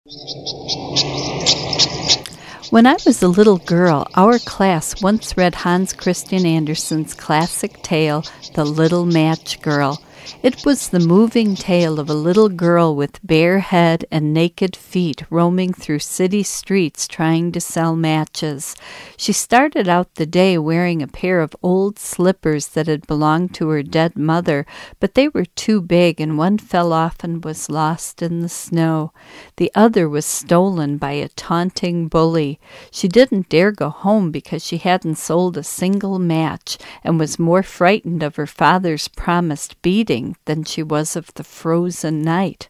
When I was a little girl, our class once read Hans Christian Andersen's classic tale, The Little Match Girl. It was the moving tale of a little girl with bare head and naked feet roaming through city streets trying to sell matches. She started out the day wearing a pair of old slippers that had belonged to her dead mother, but they were too big and one fell off and was lost in the snow. The other was stolen by a taunting bully. She didn't dare go home because she hadn't sold a single match and was more frightened of her father's promised beating than she was of the frozen night.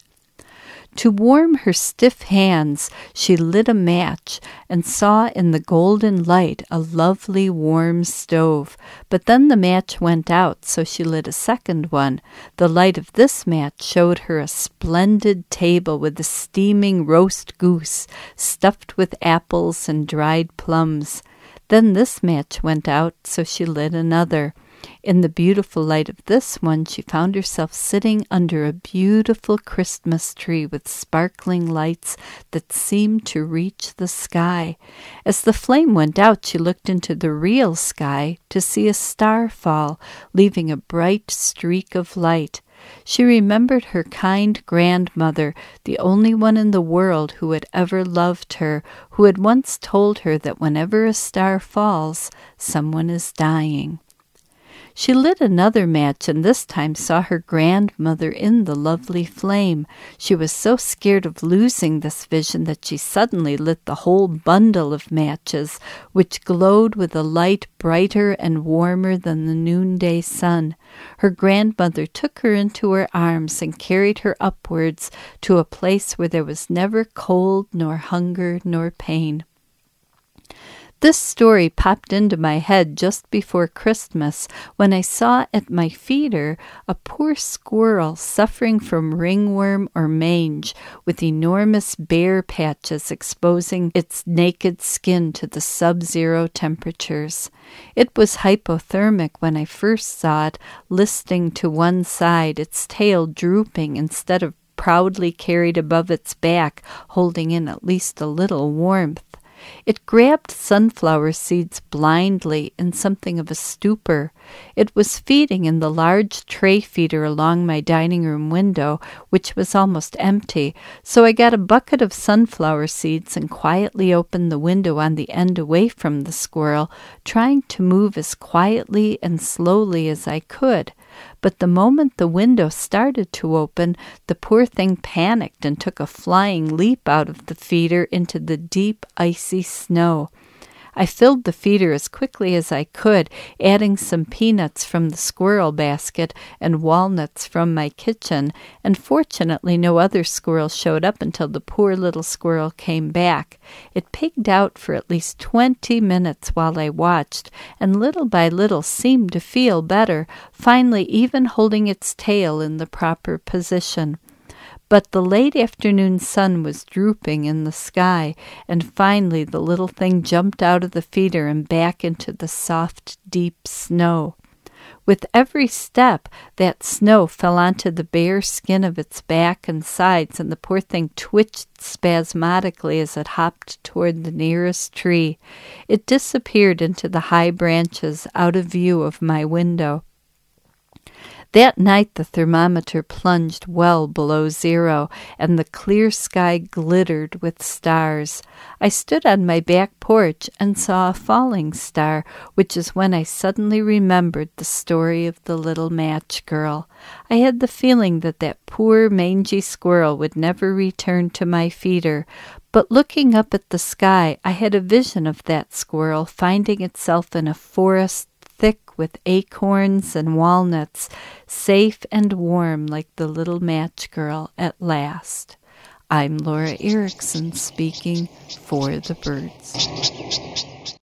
To warm her stiff hands, she lit a match and saw in the golden light a lovely warm stove. But then the match went out, so she lit a second one. The light of this match showed her a splendid table with a steaming roast goose stuffed with apples and dried plums. Then this match went out, so she lit another. In the beautiful light of this one, she found herself sitting under a beautiful Christmas tree with sparkling lights that seemed to reach the sky. As the flame went out, she looked into the real sky to see a star fall, leaving a bright streak of light. She remembered her kind grandmother, the only one in the world who had ever loved her, who had once told her that whenever a star falls, someone is dying. She lit another match and this time saw her grandmother in the lovely flame. She was so scared of losing this vision that she suddenly lit the whole bundle of matches, which glowed with a light brighter and warmer than the noonday sun. Her grandmother took her into her arms and carried her upwards to a place where there was never cold nor hunger nor pain. This story popped into my head just before Christmas when I saw at my feeder a poor squirrel suffering from ringworm or mange, with enormous bare patches exposing its naked skin to the sub-zero temperatures. It was hypothermic when I first saw it, listing to one side, its tail drooping instead of proudly carried above its back, holding in at least a little warmth. It grabbed sunflower seeds blindly in something of a stupor. It was feeding in the large tray feeder along my dining room window, which was almost empty, so I got a bucket of sunflower seeds and quietly opened the window on the end away from the squirrel, trying to move as quietly and slowly as I could. But the moment the window started to open, the poor thing panicked and took a flying leap out of the feeder into the deep, icy snow. I filled the feeder as quickly as I could, adding some peanuts from the squirrel basket and walnuts from my kitchen, and fortunately no other squirrels showed up until the poor little squirrel came back. It pigged out for at least 20 minutes while I watched, and little by little seemed to feel better, finally even holding its tail in the proper position. But the late afternoon sun was drooping in the sky, and finally the little thing jumped out of the feeder and back into the soft, deep snow. With every step, that snow fell onto the bare skin of its back and sides, and the poor thing twitched spasmodically as it hopped toward the nearest tree. It disappeared into the high branches out of view of my window. That night the thermometer plunged well below zero, and the clear sky glittered with stars. I stood on my back porch and saw a falling star, which is when I suddenly remembered the story of the little match girl. I had the feeling that that poor mangy squirrel would never return to my feeder, but looking up at the sky, I had a vision of that squirrel finding itself in a forest thick with acorns and walnuts, safe and warm like the little match girl at last. I'm Laura Erickson speaking for the birds.